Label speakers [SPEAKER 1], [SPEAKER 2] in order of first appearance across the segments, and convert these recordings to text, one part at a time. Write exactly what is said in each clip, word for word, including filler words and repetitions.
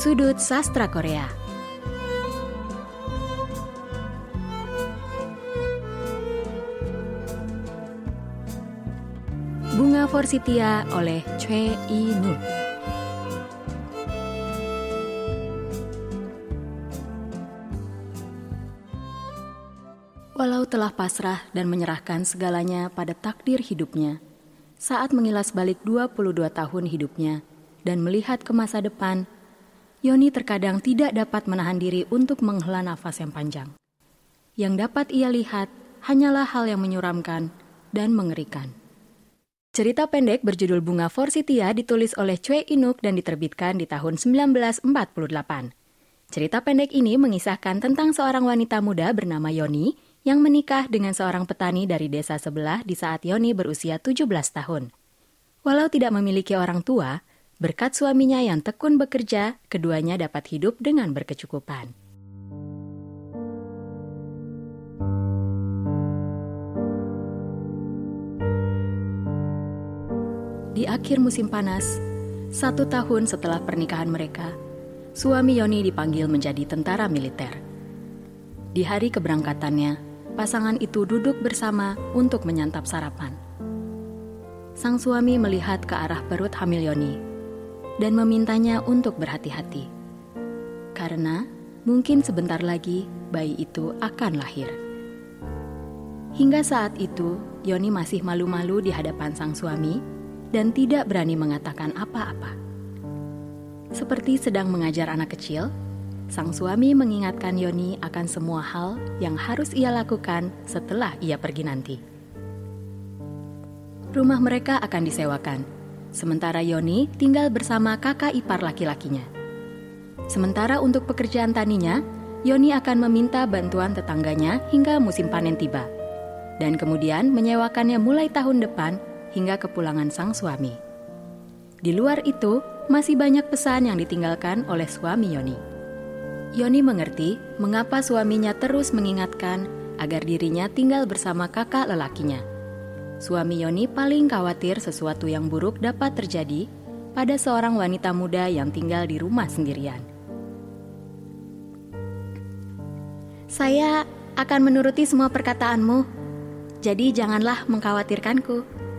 [SPEAKER 1] Sudut Sastra Korea. Bunga Forsythia oleh Choi In-wook. Walau telah pasrah dan menyerahkan segalanya pada takdir hidupnya, saat mengilas balik dua puluh dua tahun hidupnya dan melihat ke masa depan, Yoni terkadang tidak dapat menahan diri untuk menghela nafas yang panjang. Yang dapat ia lihat hanyalah hal yang menyeramkan dan mengerikan. Cerita pendek berjudul Bunga Forsythia ditulis oleh Choi In-wook dan diterbitkan di tahun sembilan belas empat puluh delapan. Cerita pendek ini mengisahkan tentang seorang wanita muda bernama Yoni yang menikah dengan seorang petani dari desa sebelah di saat Yoni berusia tujuh belas tahun. Walau tidak memiliki orang tua, berkat suaminya yang tekun bekerja, keduanya dapat hidup dengan berkecukupan. Di akhir musim panas, satu tahun setelah pernikahan mereka, suami Yoni dipanggil menjadi tentara militer. Di hari keberangkatannya, pasangan itu duduk bersama untuk menyantap sarapan. Sang suami melihat ke arah perut hamil Yoni dan memintanya untuk berhati-hati, karena mungkin sebentar lagi bayi itu akan lahir. Hingga saat itu, Yoni masih malu-malu di hadapan sang suami dan tidak berani mengatakan apa-apa. Seperti sedang mengajar anak kecil, sang suami mengingatkan Yoni akan semua hal yang harus ia lakukan setelah ia pergi nanti. Rumah mereka akan disewakan, sementara Yoni tinggal bersama kakak ipar laki-lakinya. Sementara untuk pekerjaan taninya, Yoni akan meminta bantuan tetangganya hingga musim panen tiba, dan kemudian menyewakannya mulai tahun depan hingga kepulangan sang suami. Di luar itu, masih banyak pesan yang ditinggalkan oleh suami Yoni. Yoni mengerti mengapa suaminya terus mengingatkan agar dirinya tinggal bersama kakak lelakinya. Suami Yoni paling khawatir sesuatu yang buruk dapat terjadi pada seorang wanita muda yang tinggal di rumah sendirian. Saya akan menuruti semua perkataanmu, jadi janganlah mengkhawatirkanku.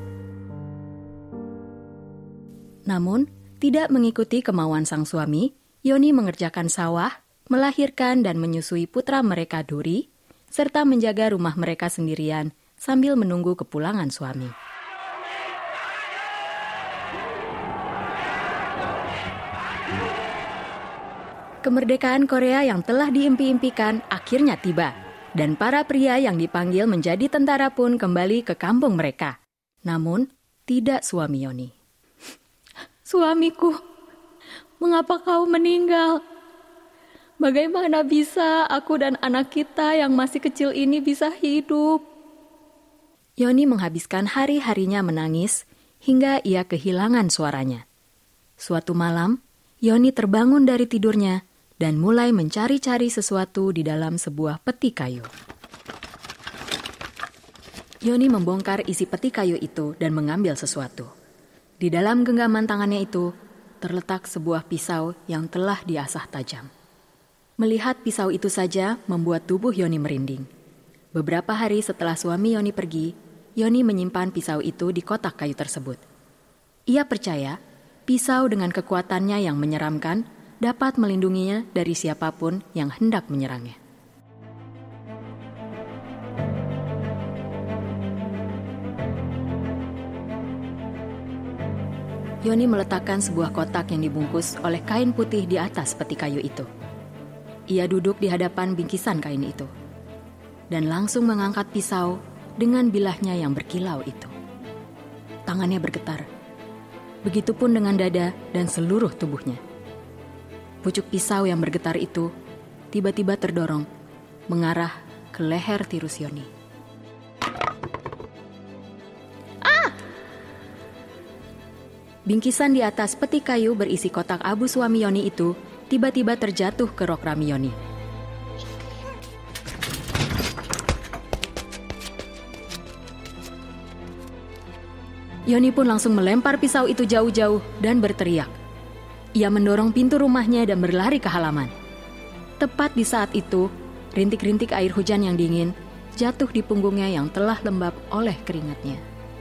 [SPEAKER 1] Namun, tidak mengikuti kemauan sang suami, Yoni mengerjakan sawah, melahirkan dan menyusui putra mereka Duri, serta menjaga rumah mereka sendirian sambil menunggu kepulangan suami. Kemerdekaan Korea yang telah diimpi-impikan akhirnya tiba, dan para pria yang dipanggil menjadi tentara pun kembali ke kampung mereka. Namun, tidak suami Yoni. Suamiku, mengapa kau meninggal? Bagaimana bisa aku dan anak kita yang masih kecil ini bisa hidup? Yoni menghabiskan hari-harinya menangis hingga ia kehilangan suaranya. Suatu malam, Yoni terbangun dari tidurnya dan mulai mencari-cari sesuatu di dalam sebuah peti kayu. Yoni membongkar isi peti kayu itu dan mengambil sesuatu. Di dalam genggaman tangannya itu, terletak sebuah pisau yang telah diasah tajam. Melihat pisau itu saja membuat tubuh Yoni merinding. Beberapa hari setelah suami Yoni pergi, Yoni menyimpan pisau itu di kotak kayu tersebut. Ia percaya pisau dengan kekuatannya yang menyeramkan dapat melindunginya dari siapapun yang hendak menyerangnya. Yoni meletakkan sebuah kotak yang dibungkus oleh kain putih di atas peti kayu itu. Ia duduk di hadapan bingkisan kain itu dan langsung mengangkat pisau dengan bilahnya yang berkilau itu. Tangannya bergetar. Begitupun dengan dada dan seluruh tubuhnya. Pucuk pisau yang bergetar itu tiba-tiba terdorong, mengarah ke leher tirus Yoni. Ah! Bingkisan di atas peti kayu berisi kotak abu suami Yoni itu tiba-tiba terjatuh ke rok rami Yoni. Yoni pun langsung melempar pisau itu jauh-jauh dan berteriak. Ia mendorong pintu rumahnya dan berlari ke halaman. Tepat di saat itu, rintik-rintik air hujan yang dingin jatuh di punggungnya yang telah lembab oleh keringatnya.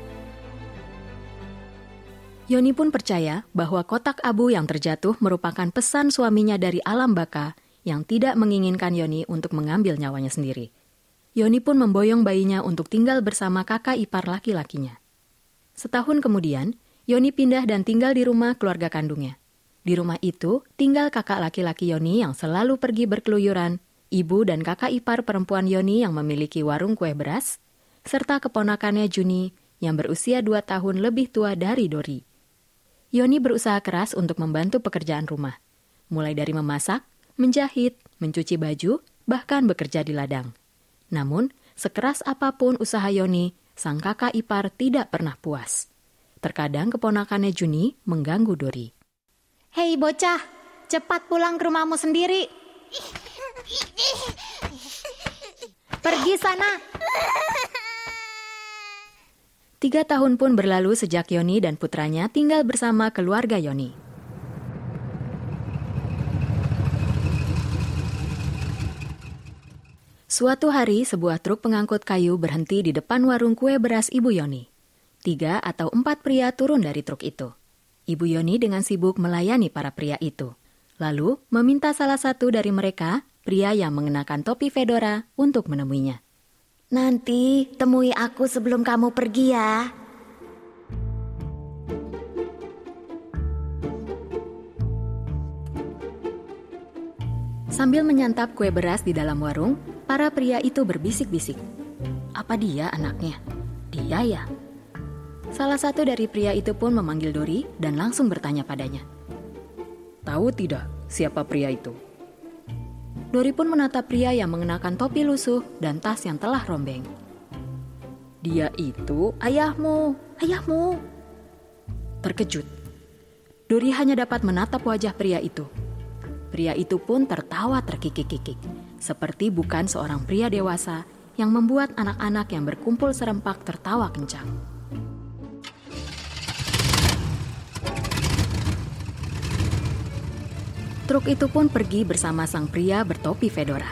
[SPEAKER 1] Yoni pun percaya bahwa kotak abu yang terjatuh merupakan pesan suaminya dari alam baka yang tidak menginginkan Yoni untuk mengambil nyawanya sendiri. Yoni pun memboyong bayinya untuk tinggal bersama kakak ipar laki-lakinya. Setahun kemudian, Yoni pindah dan tinggal di rumah keluarga kandungnya. Di rumah itu, tinggal kakak laki-laki Yoni yang selalu pergi berkeluyuran, ibu dan kakak ipar perempuan Yoni yang memiliki warung kue beras, serta keponakannya Juni yang berusia dua tahun lebih tua dari Dori. Yoni berusaha keras untuk membantu pekerjaan rumah, mulai dari memasak, menjahit, mencuci baju, bahkan bekerja di ladang. Namun, sekeras apapun usaha Yoni, sang kakak ipar tidak pernah puas. Terkadang keponakannya Juni mengganggu Dori.
[SPEAKER 2] Hei bocah, cepat pulang ke rumahmu sendiri. Pergi sana.
[SPEAKER 1] Tiga tahun pun berlalu sejak Yoni dan putranya tinggal bersama keluarga Yoni. Suatu hari, sebuah truk pengangkut kayu berhenti di depan warung kue beras Ibu Yoni. Tiga atau empat pria turun dari truk itu. Ibu Yoni dengan sibuk melayani para pria itu. Lalu meminta salah satu dari mereka, pria yang mengenakan topi fedora, untuk menemuinya.
[SPEAKER 2] Nanti temui aku sebelum kamu pergi ya.
[SPEAKER 1] Sambil menyantap kue beras di dalam warung, para pria itu berbisik-bisik. Apa dia anaknya? Dia ya? Salah satu dari pria itu pun memanggil Dori dan langsung bertanya padanya. Tahu tidak siapa pria itu? Dori pun menatap pria yang mengenakan topi lusuh dan tas yang telah rombeng. Dia itu ayahmu, ayahmu. Terkejut, Dori hanya dapat menatap wajah pria itu. Pria itu pun tertawa terkikik-kikik, seperti bukan seorang pria dewasa yang membuat anak-anak yang berkumpul serempak tertawa kencang. Truk itu pun pergi bersama sang pria bertopi fedora.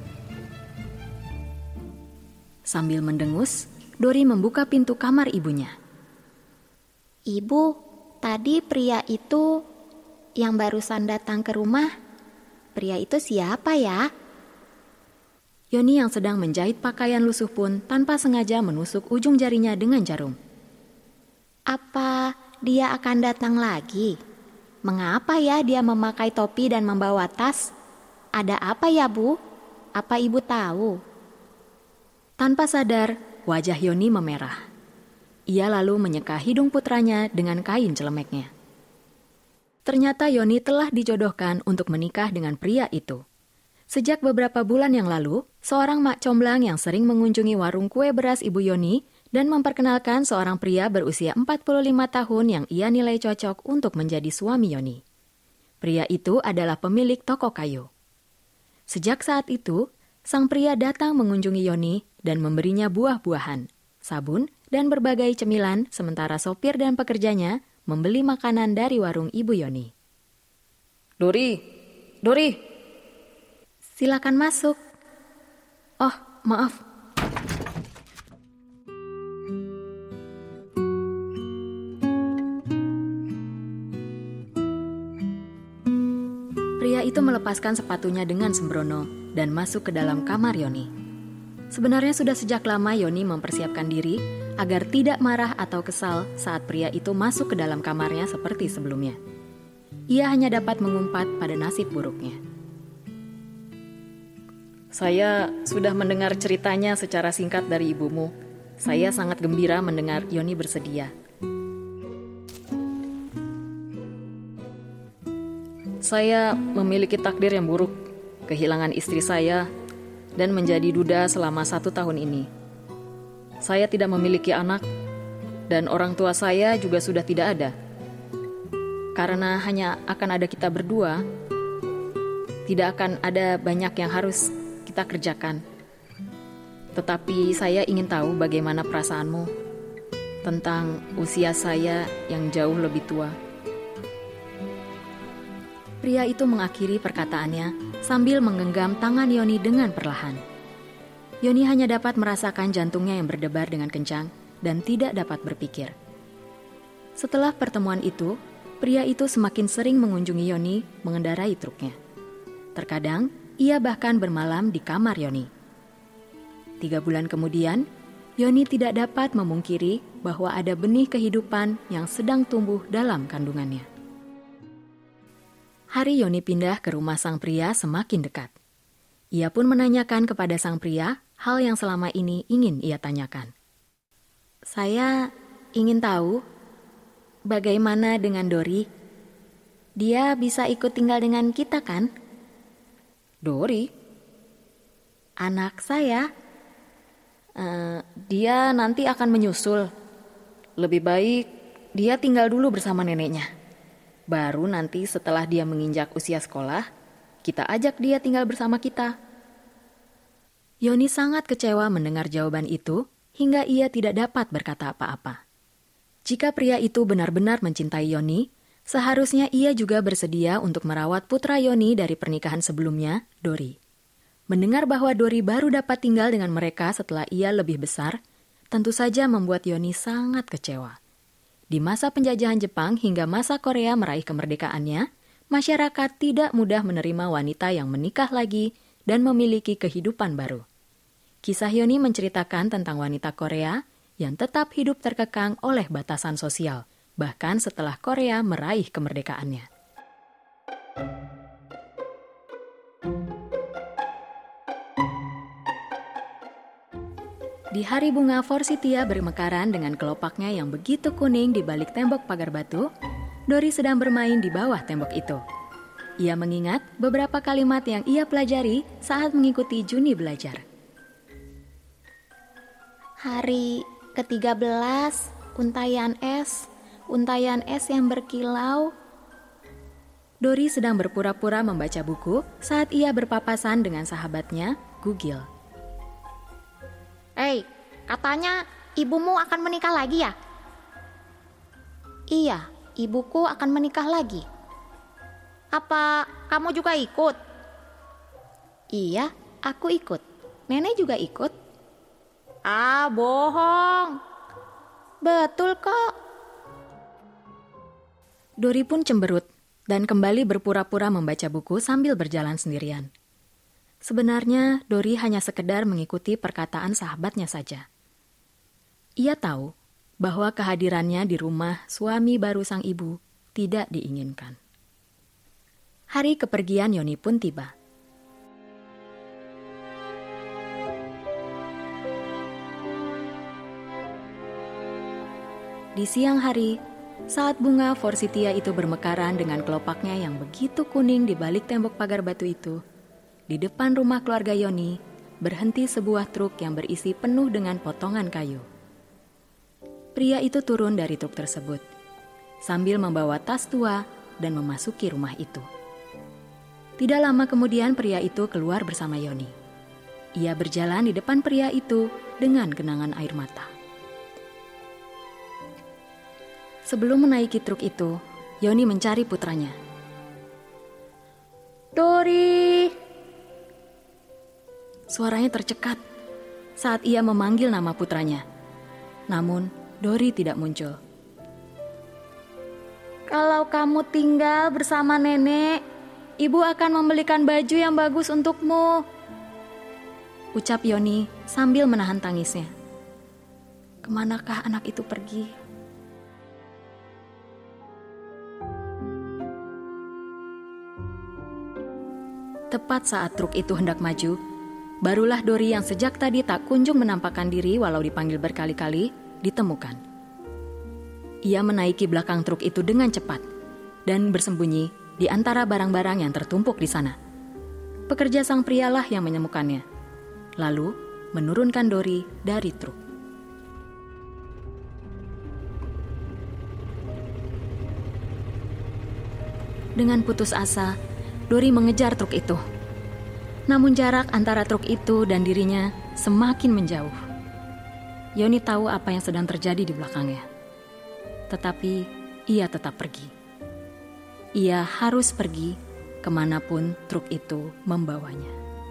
[SPEAKER 1] Sambil mendengus, Dori membuka pintu kamar ibunya.
[SPEAKER 2] Ibu, tadi pria itu yang barusan datang ke rumah, pria itu siapa ya?
[SPEAKER 1] Yoni yang sedang menjahit pakaian lusuh pun tanpa sengaja menusuk ujung jarinya dengan jarum.
[SPEAKER 2] Apa dia akan datang lagi? Mengapa ya dia memakai topi dan membawa tas? Ada apa ya, Bu? Apa ibu tahu?
[SPEAKER 1] Tanpa sadar, wajah Yoni memerah. Ia lalu menyeka hidung putranya dengan kain celemeknya. Ternyata Yoni telah dijodohkan untuk menikah dengan pria itu. Sejak beberapa bulan yang lalu, seorang mak comblang yang sering mengunjungi warung kue beras Ibu Yoni dan memperkenalkan seorang pria berusia empat puluh lima tahun yang ia nilai cocok untuk menjadi suami Yoni. Pria itu adalah pemilik toko kayu. Sejak saat itu, sang pria datang mengunjungi Yoni dan memberinya buah-buahan, sabun, dan berbagai cemilan, sementara sopir dan pekerjanya membeli makanan dari warung Ibu Yoni. Dori, Dori, silakan masuk. Oh, maaf. Pria itu melepaskan sepatunya dengan sembrono dan masuk ke dalam kamar Yoni. Sebenarnya sudah sejak lama Yoni mempersiapkan diri agar tidak marah atau kesal saat pria itu masuk ke dalam kamarnya seperti sebelumnya. Ia hanya dapat mengumpat pada nasib buruknya. Saya sudah mendengar ceritanya secara singkat dari ibumu. Saya sangat gembira mendengar Yoni bersedia. Saya memiliki takdir yang buruk, kehilangan istri saya, dan menjadi duda selama satu tahun ini. Saya tidak memiliki anak, dan orang tua saya juga sudah tidak ada. Karena hanya akan ada kita berdua, tidak akan ada banyak yang harus kita kerjakan. Tetapi saya ingin tahu bagaimana perasaanmu tentang usia saya yang jauh lebih tua. Pria itu mengakhiri perkataannya sambil menggenggam tangan Yoni dengan perlahan. Yoni hanya dapat merasakan jantungnya yang berdebar dengan kencang dan tidak dapat berpikir. Setelah pertemuan itu, pria itu semakin sering mengunjungi Yoni mengendarai truknya. Terkadang, ia bahkan bermalam di kamar Yoni. Tiga bulan kemudian, Yoni tidak dapat memungkiri bahwa ada benih kehidupan yang sedang tumbuh dalam kandungannya. Hari Yoni pindah ke rumah sang pria semakin dekat. Ia pun menanyakan kepada sang pria hal yang selama ini ingin ia tanyakan. Saya ingin tahu bagaimana dengan Dori. Dia bisa ikut tinggal dengan kita kan? Dori? Anak saya. Uh, dia nanti akan menyusul. Lebih baik dia tinggal dulu bersama neneknya. Baru nanti setelah dia menginjak usia sekolah, kita ajak dia tinggal bersama kita. Yoni sangat kecewa mendengar jawaban itu hingga ia tidak dapat berkata apa-apa. Jika pria itu benar-benar mencintai Yoni, seharusnya ia juga bersedia untuk merawat putra Yoni dari pernikahan sebelumnya, Dori. Mendengar bahwa Dori baru dapat tinggal dengan mereka setelah ia lebih besar, tentu saja membuat Yoni sangat kecewa. Di masa penjajahan Jepang hingga masa Korea meraih kemerdekaannya, masyarakat tidak mudah menerima wanita yang menikah lagi dan memiliki kehidupan baru. Kisah Yoni menceritakan tentang wanita Korea yang tetap hidup terkekang oleh batasan sosial, bahkan setelah Korea meraih kemerdekaannya. Di hari bunga forsythia bermekaran dengan kelopaknya yang begitu kuning di balik tembok pagar batu, Dori sedang bermain di bawah tembok itu. Ia mengingat beberapa kalimat yang ia pelajari saat mengikuti Juni belajar.
[SPEAKER 2] Hari ketiga belas, untayan es, untayan es yang berkilau.
[SPEAKER 1] Dori sedang berpura-pura membaca buku saat ia berpapasan dengan sahabatnya, Gugil.
[SPEAKER 2] Hei, katanya ibumu akan menikah lagi ya? Iya, ibuku akan menikah lagi. Apa kamu juga ikut? Iya, aku ikut. Nenek juga ikut. Ah, bohong. Betul kok.
[SPEAKER 1] Dori pun cemberut dan kembali berpura-pura membaca buku sambil berjalan sendirian. Sebenarnya Dori hanya sekedar mengikuti perkataan sahabatnya saja. Ia tahu bahwa kehadirannya di rumah suami baru sang ibu tidak diinginkan. Hari kepergian Yoni pun tiba. Di siang hari, saat bunga forsythia itu bermekaran dengan kelopaknya yang begitu kuning di balik tembok pagar batu itu, di depan rumah keluarga Yoni berhenti sebuah truk yang berisi penuh dengan potongan kayu. Pria itu turun dari truk tersebut, sambil membawa tas tua dan memasuki rumah itu. Tidak lama kemudian pria itu keluar bersama Yoni. Ia berjalan di depan pria itu dengan genangan air mata. Sebelum menaiki truk itu, Yoni mencari putranya. Dori! Suaranya tercekat saat ia memanggil nama putranya. Namun, Dori tidak muncul. Kalau kamu tinggal bersama nenek, ibu akan membelikan baju yang bagus untukmu, ucap Yoni sambil menahan tangisnya. Kemanakah anak itu pergi? Tepat saat truk itu hendak maju, barulah Dori yang sejak tadi tak kunjung menampakkan diri walau dipanggil berkali-kali, ditemukan. Ia menaiki belakang truk itu dengan cepat dan bersembunyi di antara barang-barang yang tertumpuk di sana. Pekerja sang prialah yang menemukannya, lalu menurunkan Dori dari truk. Dengan putus asa, Dori mengejar truk itu. Namun jarak antara truk itu dan dirinya semakin menjauh. Yoni tahu apa yang sedang terjadi di belakangnya. Tetapi ia tetap pergi. Ia harus pergi kemanapun truk itu membawanya.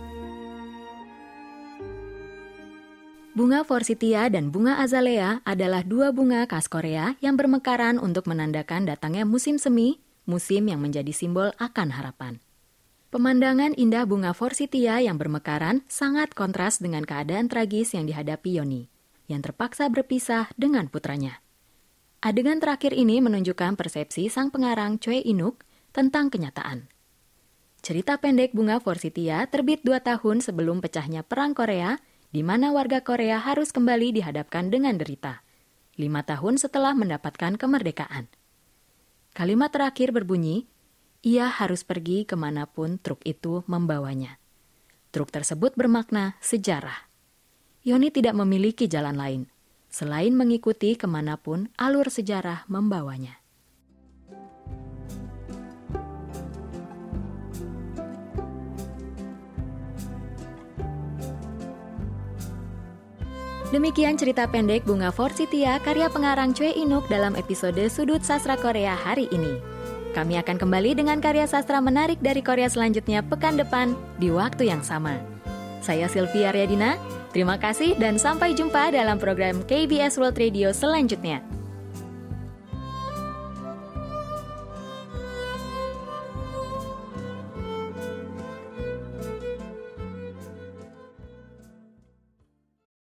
[SPEAKER 1] Bunga forsythia dan bunga azalea adalah dua bunga khas Korea yang bermekaran untuk menandakan datangnya musim semi, musim yang menjadi simbol akan harapan. Pemandangan indah bunga forsythia yang bermekaran sangat kontras dengan keadaan tragis yang dihadapi Yoni, yang terpaksa berpisah dengan putranya. Adegan terakhir ini menunjukkan persepsi sang pengarang Choi In-wook tentang kenyataan. Cerita pendek bunga forsythia terbit dua tahun sebelum pecahnya Perang Korea, di mana warga Korea harus kembali dihadapkan dengan derita, lima tahun setelah mendapatkan kemerdekaan. Kalimat terakhir berbunyi, ia harus pergi kemanapun truk itu membawanya. Truk tersebut bermakna sejarah. Yoni tidak memiliki jalan lain, selain mengikuti kemanapun alur sejarah membawanya. Demikian cerita pendek Bunga Forsythia karya pengarang Choi In-wook dalam episode Sudut Sastra Korea hari ini. Kami akan kembali dengan karya sastra menarik dari Korea selanjutnya pekan depan di waktu yang sama. Saya Sylvia Aryadina, terima kasih dan sampai jumpa dalam program K B S World Radio selanjutnya.